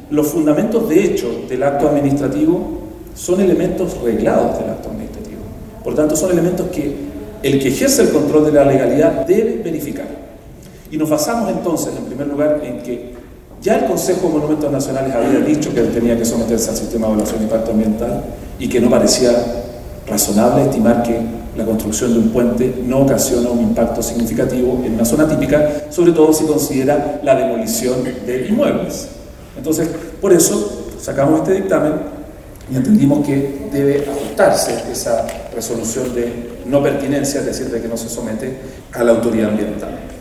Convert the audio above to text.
los fundamentos de hecho del acto administrativo son elementos reglados del acto administrativo. Por tanto, son elementos que el que ejerce el control de la legalidad debe verificar. Y nos basamos entonces, en primer lugar, en que ya el Consejo de Monumentos Nacionales había dicho que tenía que someterse al sistema de evaluación de impacto ambiental y que no parecía razonable estimar que la construcción de un puente no ocasiona un impacto significativo en una zona típica, sobre todo si considera la demolición de inmuebles. Entonces, por eso sacamos este dictamen y entendimos que debe ajustarse esa resolución de no pertinencia, es decir, de que no se somete a la autoridad ambiental.